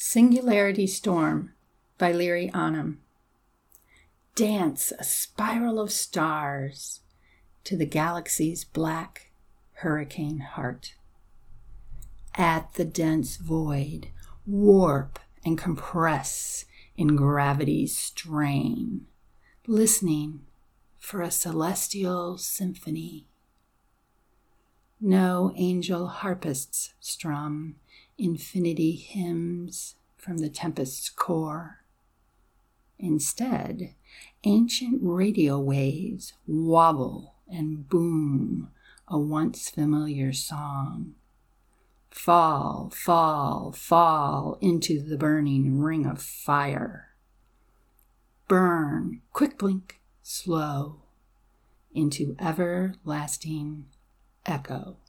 Singularity Storm by Leary Onom. Dance a spiral of stars to the galaxy's black hurricane heart. At the dense void, warp and compress in gravity's strain, listening for a celestial symphony. No angel harpists strum infinity hymns from the tempest's core. Instead, ancient radio waves wobble and boom a once familiar song. Fall, fall, fall into the burning ring of fire. Burn, quick blink, slow, into everlasting echo.